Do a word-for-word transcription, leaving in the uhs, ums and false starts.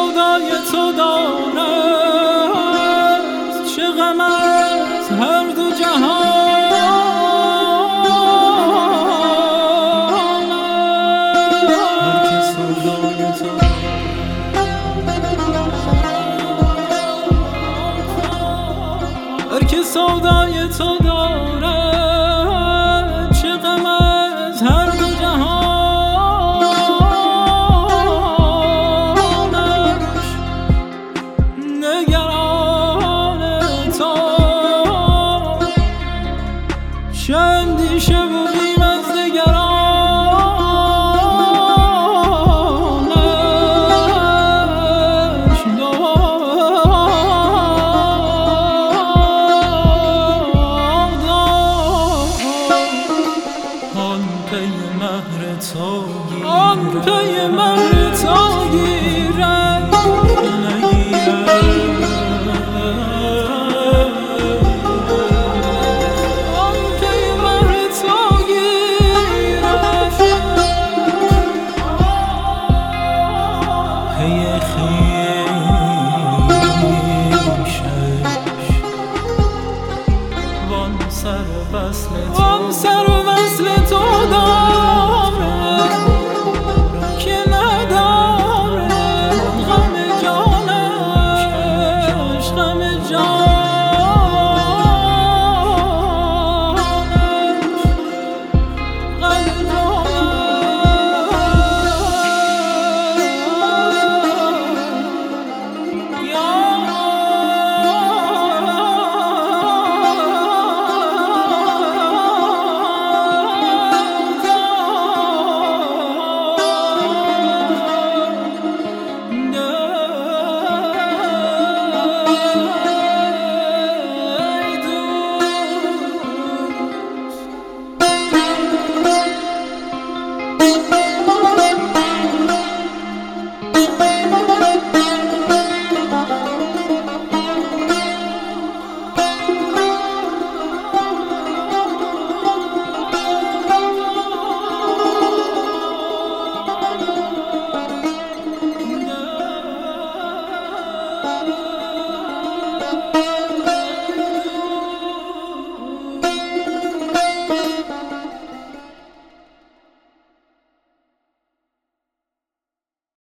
سودای تو دارد چه غم از هر دو جهان. هر که سودای تو هر که سودای تو دارد چه غم از هر دو جهانش. نگران تو چه اندیشه و بیم از نگرانش آن پی مهر تو گیرد نگیرد